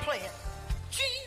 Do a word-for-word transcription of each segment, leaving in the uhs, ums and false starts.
playing. Jesus.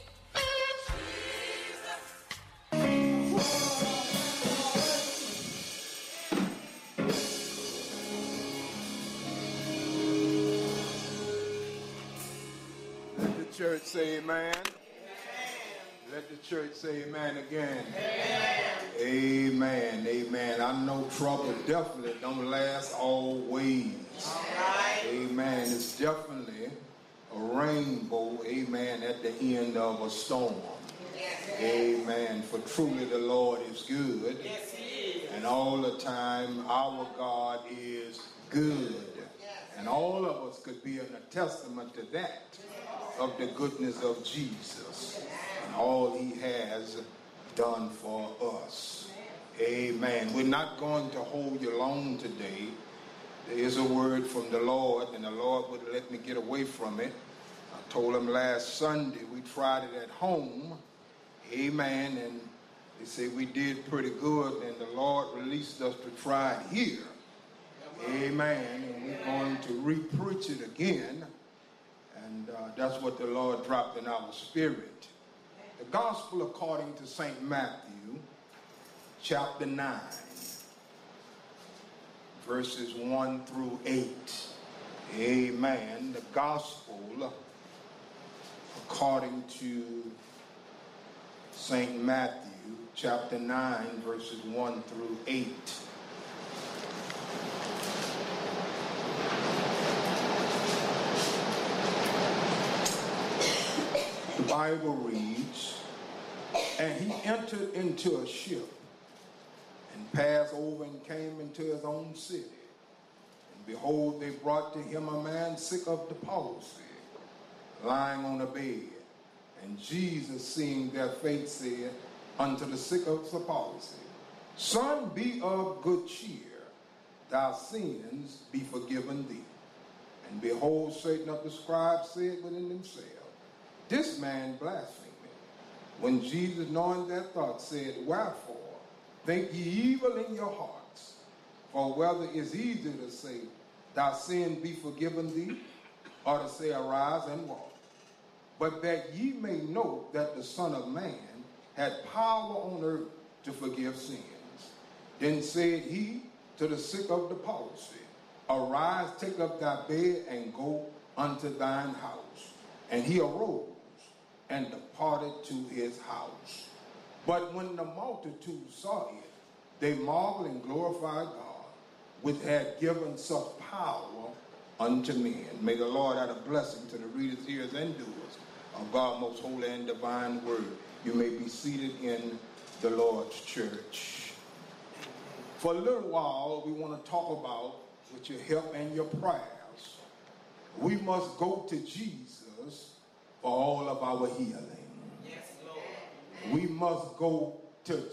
Let the church say amen. Amen. Let the church say amen again. Amen. Amen. Amen. I know trouble definitely don't last always. All right. Amen. It's definitely a rainbow, amen, at the end of a storm. Yes. Amen. For truly the Lord is good. Yes, He is. And all the time our God is good. Yes. And all of us could be a testament to that, of the goodness of Jesus and all He has done for us. Amen. We're not going to hold you long today. There is a word from the Lord, and the Lord would let me get away from it. I told him last Sunday we tried it at home. Amen. And they say we did pretty good, and the Lord released us to try it here. Amen. And we're going to re-preach it again. And uh, that's what the Lord dropped in our spirit. The Gospel according to Saint Matthew, chapter nine. Verses one through eight. Amen. The gospel according to Saint Matthew chapter nine verses one through eight. The Bible reads, "And he entered into a ship and passed over and came into his own city. And behold, they brought to him a man sick of the palsy, lying on a bed. And Jesus, seeing their faith, said unto the sick of the palsy, Son, be of good cheer, thy sins be forgiven thee. And behold, Satan of the scribes said within themselves, This man blasphemeth. When Jesus, knowing their thoughts, said, Wherefore think ye evil in your hearts? For whether it is easier to say, Thy sin be forgiven thee, or to say, Arise and walk. But that ye may know that the Son of Man had power on earth to forgive sins. Then said he to the sick of the palsy, Arise, take up thy bed, and go unto thine house. And he arose and departed to his house. But when the multitude saw it, they marveled and glorified God, which had given such power unto men." May the Lord add a blessing to the readers, hearers, and doers of God's most holy and divine word. You may be seated in the Lord's church. For a little while, we want to talk about, with your help and your prayers, we must go to Jesus for all of our healing. Yes, Lord. We must go to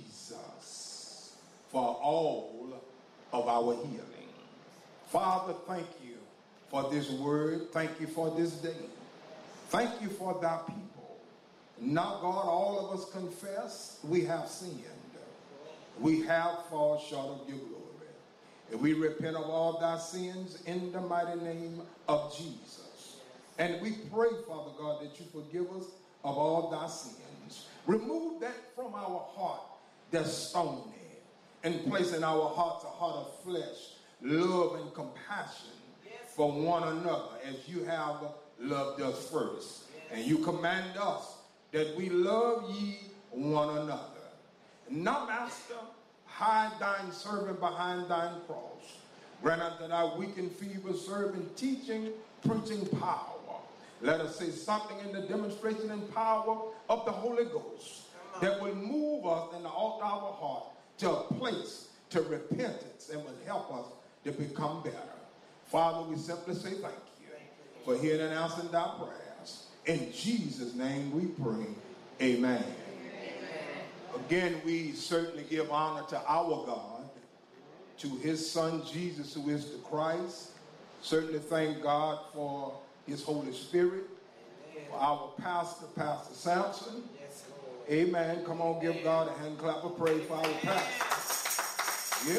Jesus for all of our healing. Father, thank you for this word. Thank you for this day. Thank you for thy people. Now, God, all of us confess we have sinned. We have fallen short of your glory. And we repent of all thy sins in the mighty name of Jesus. And we pray, Father God, that you forgive us of all thy sins. Remove that from our heart that's stony, and place in our hearts a heart of flesh, love and compassion for one another as you have loved us first. And you command us that we love ye one another. Now, Master, hide thine servant behind thine cross. Grant unto thy weak and feeble servant teaching, preaching power. Let us say something in the demonstration and power of the Holy Ghost that will move us and alter our heart to a place to repentance and will help us to become better. Father, we simply say thank you for hearing and answering thy prayers. In Jesus' name we pray. Amen. Amen. Again, we certainly give honor to our God, to his Son Jesus, who is the Christ. Certainly thank God for his Holy Spirit. Amen. For our pastor, Pastor Sampson. Yes, Lord. Amen. Come on, give God a hand clap of praise for our pastor.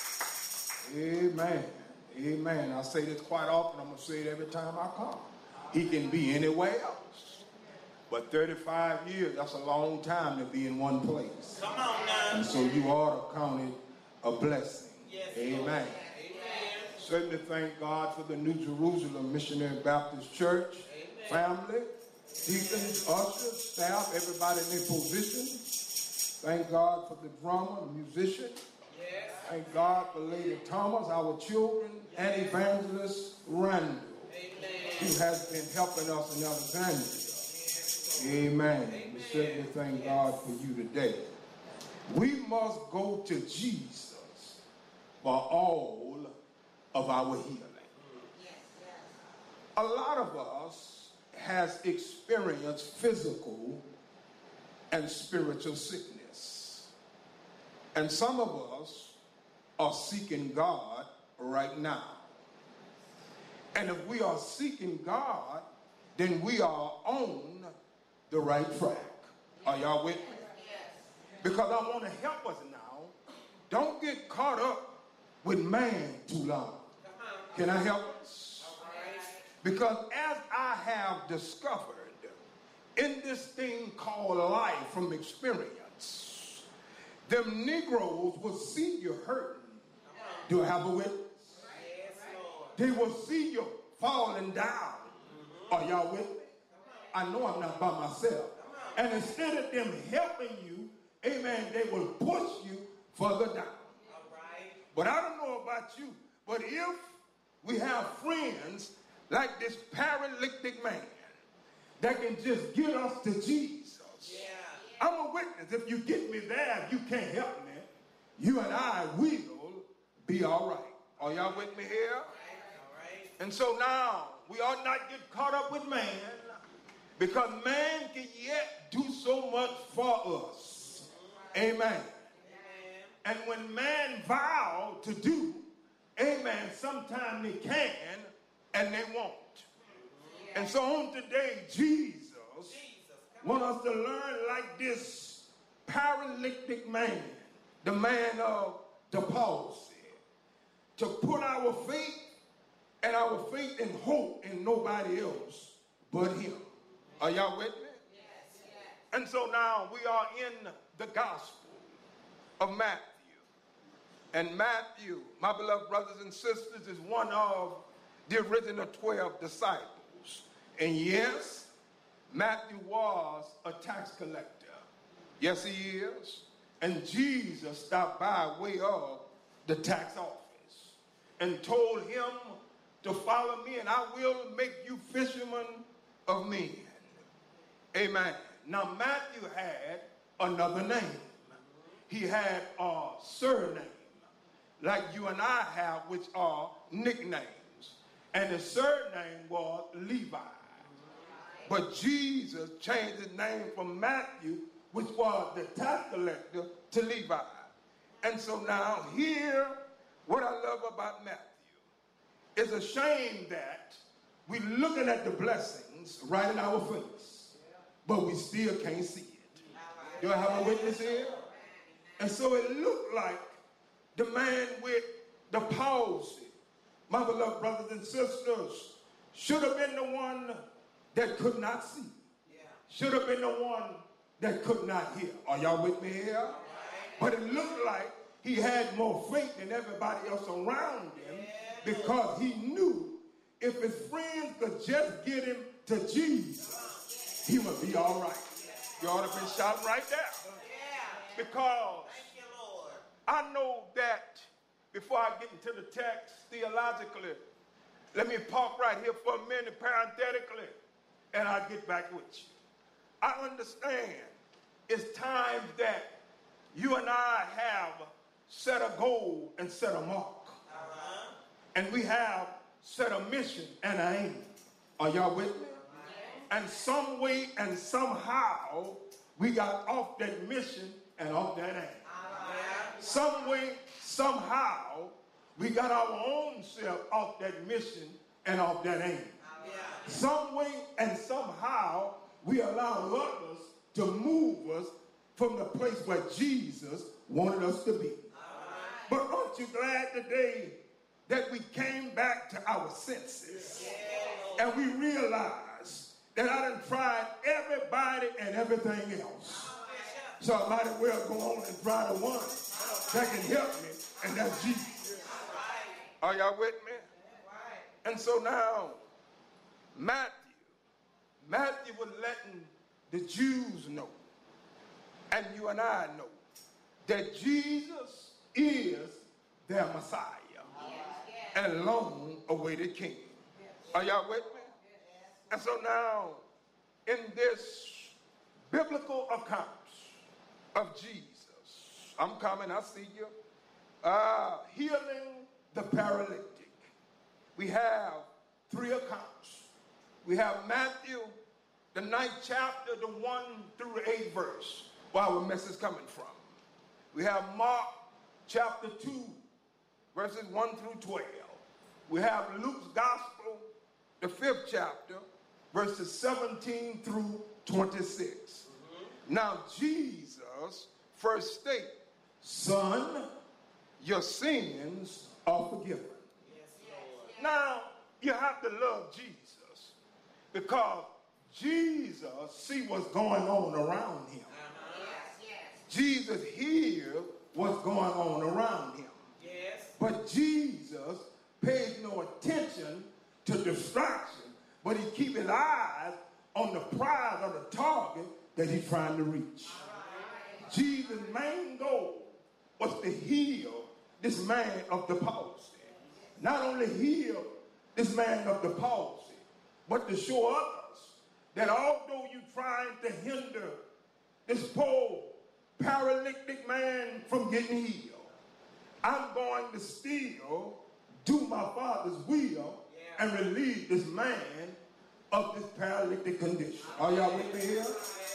Amen. Amen. Amen. I say this quite often. I'm going to say it every time I come. He can be anywhere else. But thirty-five years, that's a long time to be in one place. Come on now. And so you ought to count it a blessing. Yes, Amen. Amen. Certainly thank God for the New Jerusalem Missionary Baptist Church, Amen. Family, deacons, ushers, staff, everybody in their position. Thank God for the drummer, the musician. Yes. Thank God for Lady Thomas, our children, yes. And Evangelist Randall, Amen. Who has been helping us in Alexandria. Yes. Amen. Amen. We certainly thank yes. God for you today. We must go to Jesus for all of our healing. Yes. Yes. A lot of us has experienced physical and spiritual sickness. And some of us are seeking God right now. And if we are seeking God, then we are on the right track. Are y'all with me? Because I want to help us now. Don't get caught up with man too long. Can I help us? Because as I have discovered in this thing called life from experience, them Negroes will see you hurting. Do I have a witness? They will see you falling down. Are y'all with me? I know I'm not by myself. And instead of them helping you, amen, they will push you further down. But I don't know about you, but if we have friends like this paralytic man that can just get us to Jesus, yeah. I'm a witness. If you get me there, if you can't help me, you and I will be all right. Are y'all with me here? All right. And so now, we ought not get caught up with man, because man can yet do so much for us. Amen. Amen. And when man vow to do, amen, sometimes they can and they won't. And so on today, Jesus, Jesus wants us to learn like this paralytic man, the man of the palsy, to put our faith and our faith and hope in nobody else but him. Are y'all with me? Yes, yes. And so now we are in the gospel of Matthew. And Matthew, my beloved brothers and sisters, is one of the original twelve disciples. And yes, Matthew was a tax collector. Yes, he is. And Jesus stopped by way of the tax office and told him to follow me, and I will make you fishermen of men. Amen. Now, Matthew had another name. He had a surname, like you and I have, which are nicknames. And his surname was Levi. But Jesus changed his name from Matthew, which was the tax collector, to Levi. And so now here, what I love about Matthew, it's a shame that we're looking at the blessings right in our face, but we still can't see it. Do I have a witness here? And so it looked like the man with the palsy, my beloved brothers and sisters, should have been the one that could not see. Should have been the one that could not hear. Are y'all with me here? But it looked like he had more faith than everybody else around him, because he knew if his friends could just get him to Jesus, he would be all right. You ought to have been shouting right there. Because I know that before I get into the text theologically, let me park right here for a minute parenthetically, and I'll get back with you. I understand it's times that you and I have set a goal and set a mark. Uh-huh. And we have set a mission and an aim. Are y'all with me? Uh-huh. And some way and somehow we got off that mission and off that aim. Uh-huh. Some way, somehow we got our own self off that mission and off that aim. Uh-huh. Some way and somehow we allow others to move us from the place where Jesus wanted us to be. Uh-huh. But aren't you glad today that we came back to our senses? Yeah. And we realize that I done tried everybody and everything else. So I might as well go on and try the one that can help me, and that's Jesus. Are y'all with me? And so now, Matthew, Matthew was letting the Jews know, and you and I know, that Jesus is their Messiah and long-awaited King. Are y'all with me? And so now, in this biblical accounts of Jesus, I'm coming, I see you, uh, healing the paralytic. We have three accounts. We have Matthew, the ninth chapter, the one through the eighth verse, where our message is coming from. We have Mark chapter two, verses one through twelve. We have Luke's gospel, the fifth chapter, verses seventeen through twenty-six. Mm-hmm. Now, Jesus first stated, son, your sins are forgiven. Yes, yes. Now, you have to love Jesus because Jesus see what's going on around him. Uh-huh. Yes, yes. Jesus hear what's going on around him. Yes. But Jesus pays no attention to distraction, but he keeps his eyes on the prize or the target that he's trying to reach. Right. Jesus' main goal was to heal this man of the palsy. Not only heal this man of the palsy, but to show others that although you're trying to hinder this poor paralytic man from getting healed, I'm going to still do my Father's will yeah. and relieve this man of this paralytic condition. Are y'all with me here?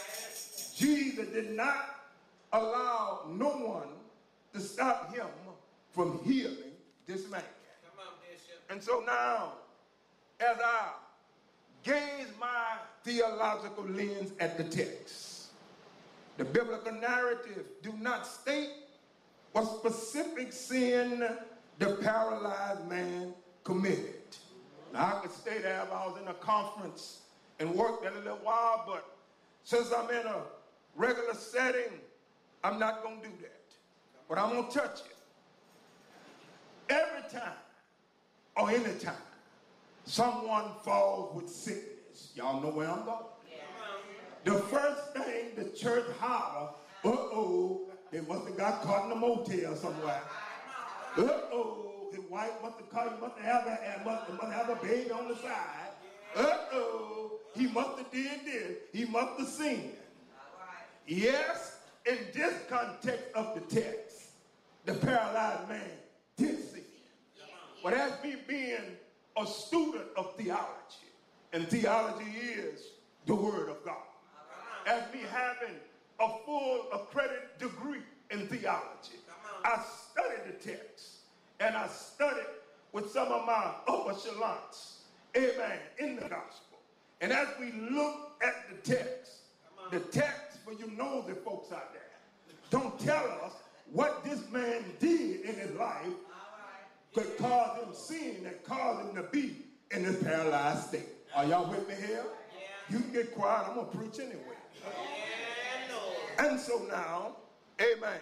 Jesus did not allow no one to stop him from healing this man. Come on, Bishop. And so now, as I gaze my theological lens at the text, the biblical narrative do not state what specific sin the paralyzed man committed. Now, I could stay there if I was in a conference and worked there a little while, but since I'm in a regular setting, I'm not going to do that. But I'm going to touch it. Every time or any time someone falls with sickness, y'all know where I'm going. Yeah. The first thing the church holler, uh-oh, they must have got caught in a motel somewhere. Uh-oh, his wife must have caught, he must have, a, must, must have a baby on the side. Uh-oh, he must have did this. He must have sinned. Yes, in this context of the text, the paralyzed man did sin. But as me being a student of theology, and theology is the Word of God, as me having a full accredited degree in theology, I studied the text, and I studied with some of my upper echelons, amen, in the gospel. And as we look at the text, the text for you nosy folks out there don't tell us what this man did in his life could cause him sin that caused him to be in this paralyzed state. Are y'all with me here? Yeah. You can get quiet. I'm going to preach anyway. Yeah, and so now, amen,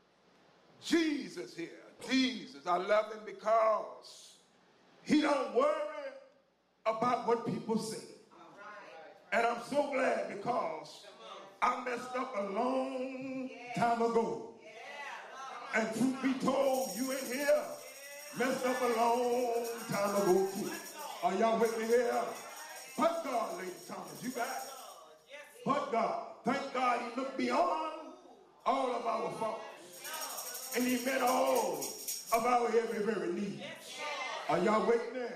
Jesus here, Jesus, I love him because he don't worry about what people say. And I'm so glad because I messed up a long time ago. And truth be told, you in here messed up a long time ago too. Are y'all with me here? But God, Lady Thomas, you got it. But God, thank God he looked beyond all of our faults. And he met all of our every, very needs. Are y'all with me?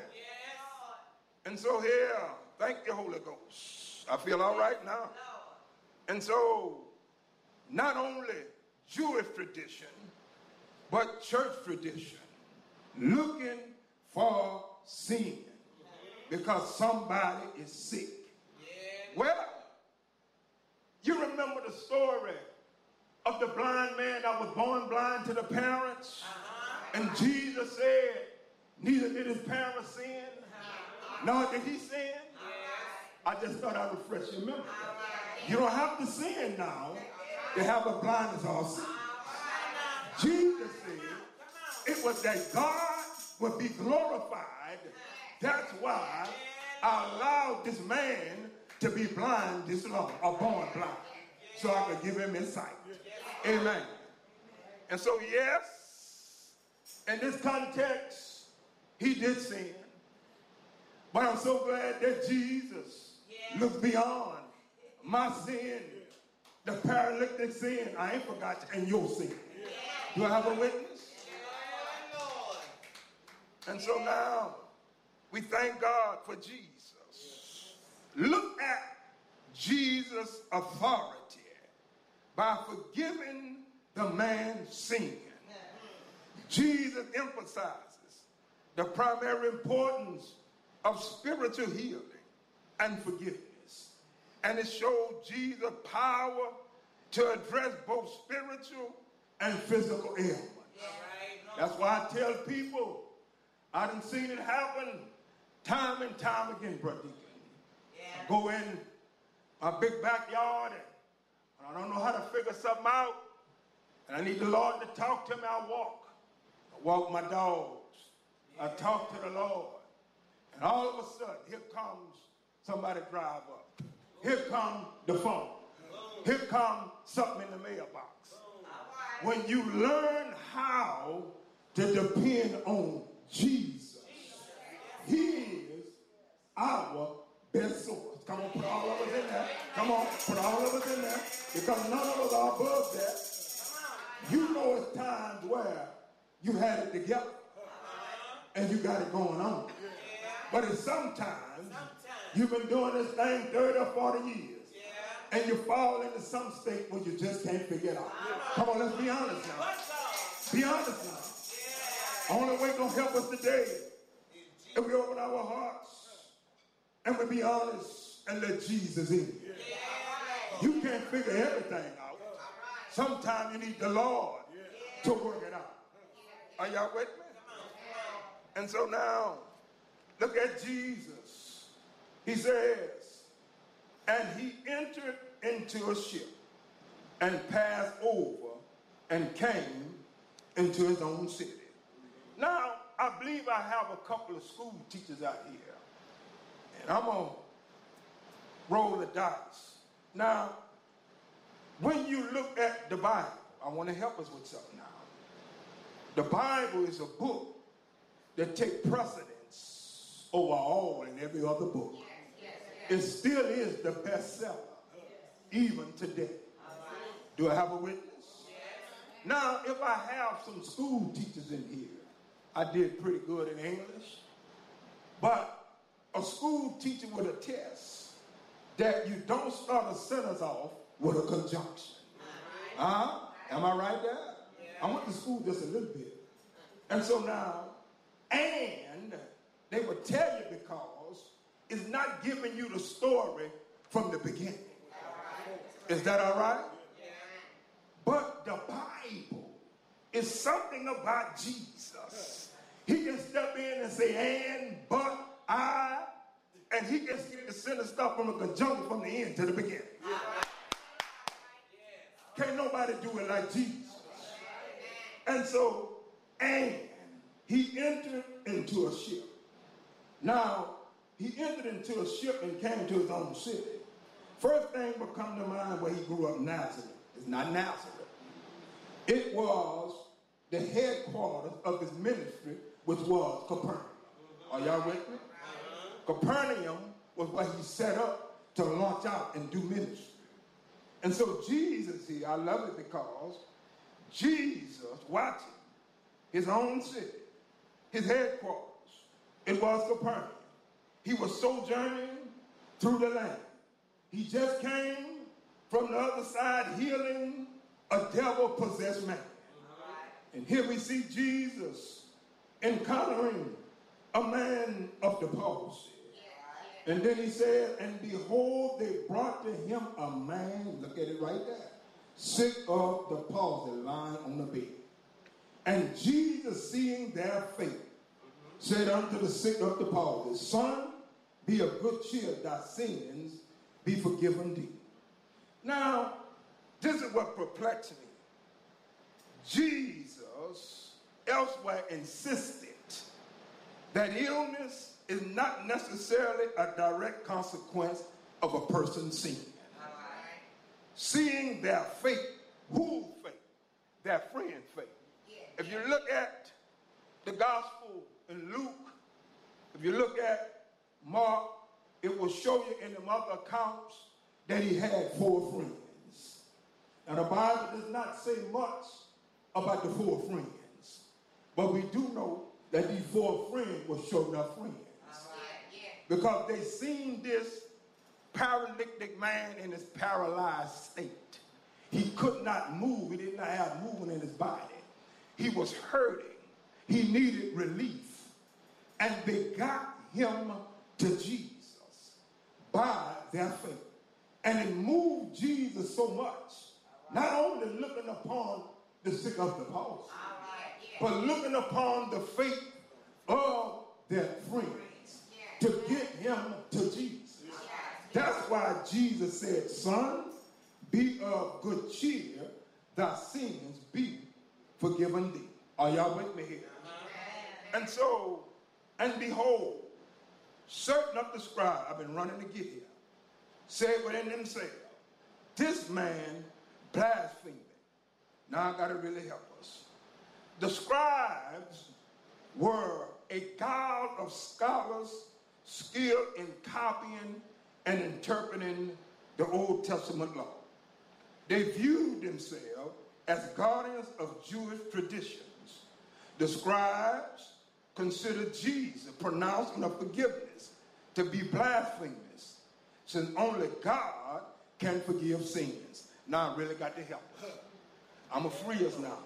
And so here, thank you, Holy Ghost. I feel all right now. And so, not only Jewish tradition, but church tradition, looking for sin because somebody is sick. Well, you remember the story of the blind man that was born blind to the parents? And Jesus said, neither did his parents sin. No, did he sin? I just thought I'd refresh your memory. You don't have to sin now to have a blindness or sin. Jesus said it was that God would be glorified. That's why I allowed this man to be blind this long, or born blind, so I could give him his sight. Amen. And so, yes, in this context, he did sin. But I'm so glad that Jesus looked beyond my sin, the paralytic sin. I ain't forgot, and your sin. Do I have a witness? And so now, we thank God for Jesus. Look at Jesus' authority by forgiving the man's sin. Jesus emphasizes the primary importance of spiritual healing and forgiveness. And it showed Jesus' power to address both spiritual and physical ailments. That's why I tell people, I done seen it happen time and time again, Brother Deacon. I go in my big backyard and I don't know how to figure something out, and I need the Lord to talk to me. I walk. I walk my dogs. I talk to the Lord. And all of a sudden, here comes somebody drive up. Here comes the phone. Here comes something in the mailbox. When you learn how to depend on Jesus, he is our best source. Come on, put all of us in there. Come on, put all of us in there. Because none of us are above that. You know it's times where you had it together and you got it going on. But it's sometimes you've been doing this thing thirty or forty years and you fall into some state where you just can't figure it out. Come on, let's be honest now. Be honest now. Only way gonna help us today if we open our hearts and we be honest and let Jesus in. You can't figure everything out. Sometimes you need the Lord to work it out. Are y'all with me? And so now, look at Jesus. He says, and he entered into a ship and passed over and came into his own city. Now, I believe I have a couple of school teachers out here. And I'm going to roll the dice. Now, when you look at the Bible, I want to help us with something now. The Bible is a book that takes precedence over all and every other book. Yes, yes, yes. It still is the bestseller, yes, even today. Right. Do I have a witness? Yes. Now, if I have some school teachers in here, I did pretty good in English, but a school teacher would attest that you don't start a sentence off with a conjunction. Right. Uh-huh. Am I right there? Yeah. I went to school just a little bit. And so now, and they would tell you because it's not giving you the story from the beginning. Is that all right? Yeah. But the Bible is something about Jesus. He can step in and say, and, but, I, and he can get the sentence stuff from the conjunction from the end to the beginning. Yeah. Can't nobody do it like Jesus. And so, and he entered into a ship. Now, he entered into a ship and came to his own city. First thing will come to mind where he grew up, Nazareth. It's not Nazareth. It was the headquarters of his ministry, which was Capernaum. Are y'all with me? Capernaum was what he set up to launch out and do ministry. And so Jesus here, I love it because Jesus, watching his own city, his headquarters, it was Capernaum. He was sojourning through the land. He just came from the other side healing a devil-possessed man. And here we see Jesus encountering a man of the palsy. And then he said, and behold, they brought to him a man, look at it right there, sick of the palsy, lying on the bed. And Jesus, seeing their faith, said unto the sick of the palsy, son, be of good cheer, thy sins be forgiven thee. Now, this is what perplexed me. Jesus elsewhere insisted that illness is not necessarily a direct consequence of a person's sin. Right. Seeing their faith, whose faith? Their friend's faith. Yeah. If you look at the gospel in Luke, if you look at Mark, it will show you in the other accounts that he had four friends. Now the Bible does not say much about the four friends, but we do know that these four friends were sure enough friends. Right. Yeah. Because they seen this paralytic man in his paralyzed state. He could not move. He did not have movement in his body. He was hurting. He needed relief. And they got him to Jesus by their faith. And it moved Jesus so much, not only looking upon the sick of the palsy, right, yeah. but looking upon the faith of their friends yeah. to get him to Jesus. Yeah. That's why Jesus said, son, be of good cheer, thy sins be forgiven thee. Are y'all with me here? Uh-huh. And so, and behold, certain of the scribes, I've been running to get here, said within themselves, this man blaspheming. Now I got to really help us. The scribes were a guild of scholars skilled in copying and interpreting the Old Testament law. They viewed themselves as guardians of Jewish traditions. The scribes considered Jesus' pronouncement of forgiveness to be blasphemous, since only God can forgive sins. Now I really got to help us. I'm a free us now.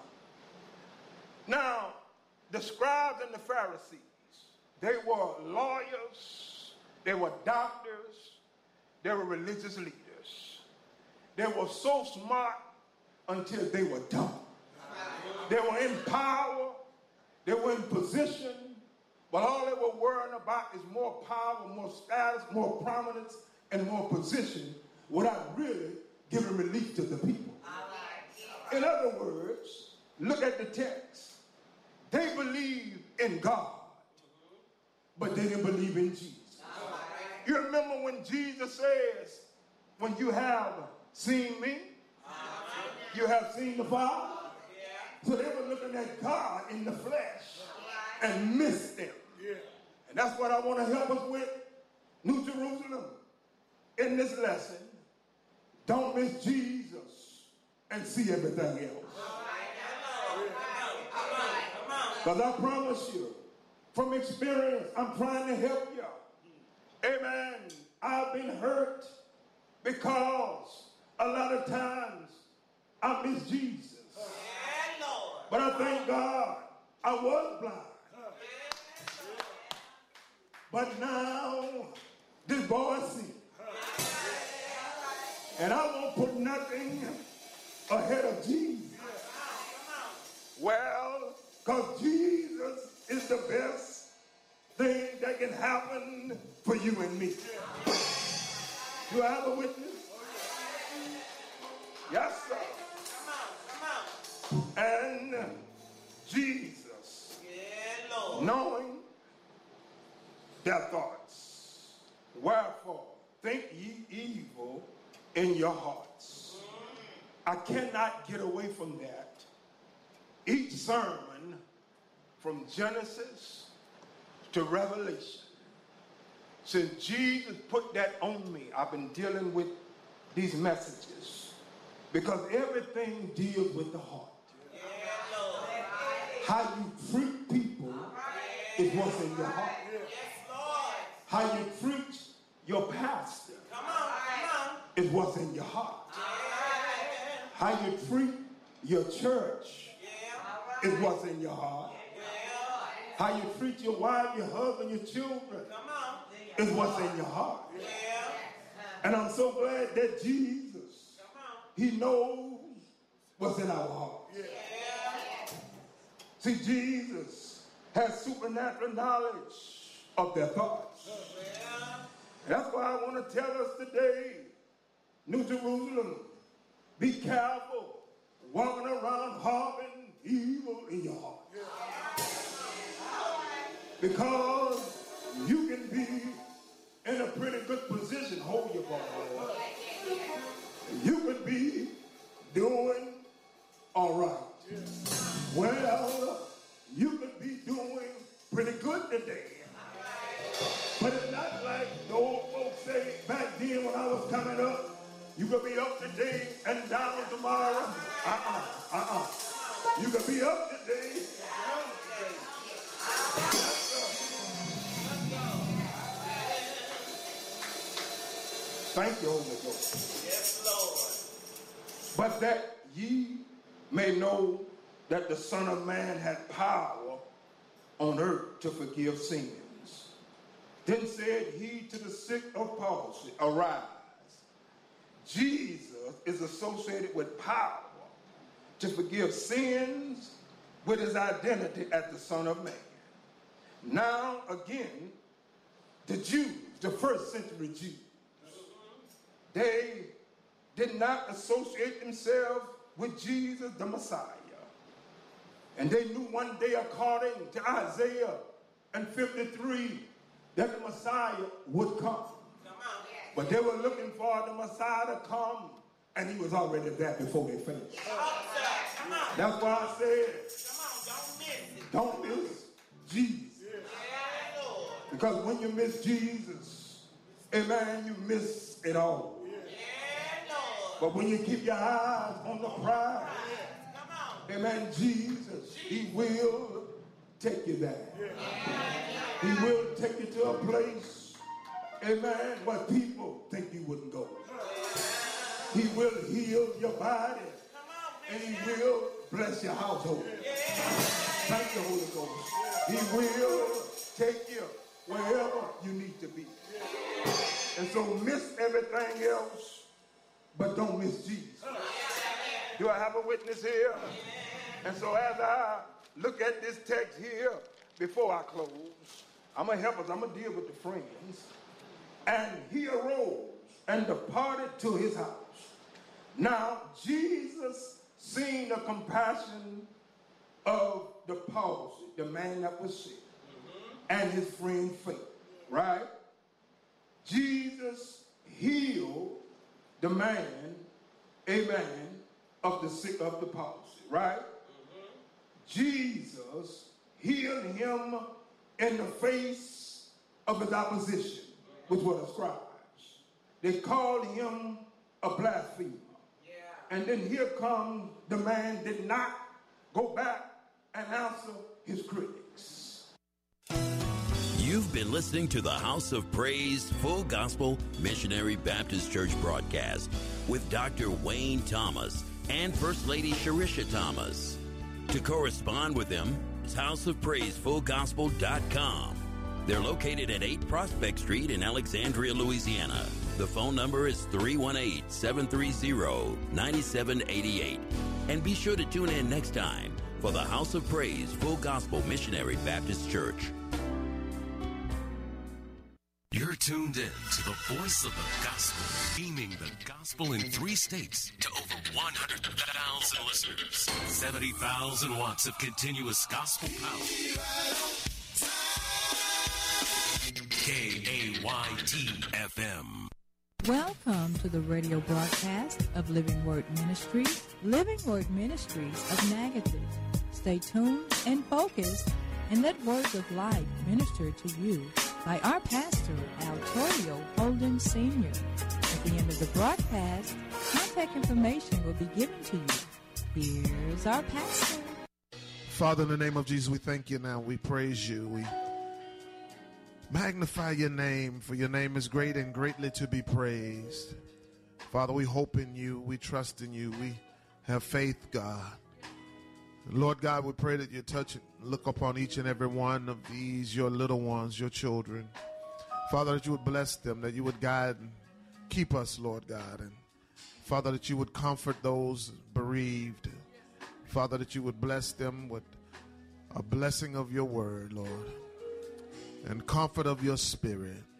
Now, the scribes and the Pharisees, they were lawyers, they were doctors, they were religious leaders. They were so smart until they were dumb. They were in power, they were in position, but all they were worrying about is more power, more status, more prominence, and more position without really giving relief to the people. In other words, look at the text. They believed in God, but they didn't believe in Jesus. You remember when Jesus says, when you have seen me, you have seen the Father? So they were looking at God in the flesh and missed him. And that's what I want to help us with, New Jerusalem, in this lesson. Don't miss Jesus and see everything else. Because I promise you, from experience, I'm trying to help you. Amen. I've been hurt because a lot of times I miss Jesus. But I thank God I was blind. But now this boy sees. And I won't put nothing ahead of Jesus. Well, because Jesus is the best thing that can happen for you and me. Do I have a witness? Yes, sir. And Jesus, knowing their thoughts, wherefore think ye evil in your hearts. I cannot get away from that. Each sermon from Genesis to Revelation, since Jesus put that on me, I've been dealing with these messages because everything deals with the heart. How you treat people is what's in your heart. How you treat your pastor is what's in your heart. How you treat your church is what's in your heart. How you treat your wife, your husband, your children is what's in your heart. And I'm so glad that Jesus, he knows what's in our heart. See, Jesus has supernatural knowledge of their thoughts. That's why I want to tell us today, New Jerusalem, be careful walking around harboring evil in your heart. Because you can be in a pretty good position, hold your ball. You could be doing all right. Well, you could be doing pretty good today. But it's not like the old folks say back then when I was coming up, you could be up today and down tomorrow. Uh-uh, uh-uh. You could be up today. Thank you, Holy Ghost. Yes, Lord. But that ye may know that the Son of Man had power on earth to forgive sins. Then said he to the sick of palsy, arise. Jesus is associated with power to forgive sins with his identity as the Son of Man. Now, again, the Jews, the first century Jews, they did not associate themselves with Jesus, the Messiah. And they knew one day, according to Isaiah and fifty-three, that the Messiah would come. But they were looking for the Messiah to come, and he was already there before they finished. That's why I said, don't miss Jesus. Because when you miss Jesus, amen, you miss it all. But when you keep your eyes on the prize, amen, Jesus, he will take you there. He will take you to a place, amen, where people think you wouldn't go. He will heal your body, and he will bless your household. Thank the Holy Ghost. He will take you wherever you need to be. And so miss everything else, but don't miss Jesus. Do I have a witness here? And so as I look at this text here, before I close, I'm going to help us. I'm going to deal with the friends. And he arose and departed to his house. Now, Jesus, seeing the compassion of the palsy, the man that was sick, and his friend faith, right? Jesus healed the man, amen, of the sick of the palsy, right? Mm-hmm. Jesus healed him in the face of his opposition, which were the scribes. They called him a blasphemer. Yeah. And then here comes the man did not go back and answer his critics. You've been listening to the House of Praise Full Gospel Missionary Baptist Church broadcast with Doctor Wayne Thomas and First Lady Sharisha Thomas. To correspond with them, it's house of praise full gospel dot com. They're located at eight Prospect Street in Alexandria, Louisiana. The phone number is three one eight, seven three zero, nine seven eight eight. And be sure to tune in next time for the House of Praise Full Gospel Missionary Baptist Church. You're tuned in to the voice of the gospel, beaming the gospel in three states to over one hundred thousand listeners. seventy thousand watts of continuous gospel power. K A Y T F M. Welcome to the radio broadcast of Living Word Ministries, Living Word Ministries of Negative. Stay tuned and focused, and let words of life minister to you by our pastor, Altorio Holden Senior At the end of the broadcast, contact information will be given to you. Here's our pastor. Father, in the name of Jesus, we thank you now. We praise you. We magnify your name, for your name is great and greatly to be praised. Father, we hope in you. We trust in you. We have faith, God. Lord God, we pray that you touch and look upon each and every one of these, your little ones, your children. Father, that you would bless them, that you would guide and keep us, Lord God. And Father, that you would comfort those bereaved. Father, that you would bless them with a blessing of your word, Lord, and comfort of your spirit.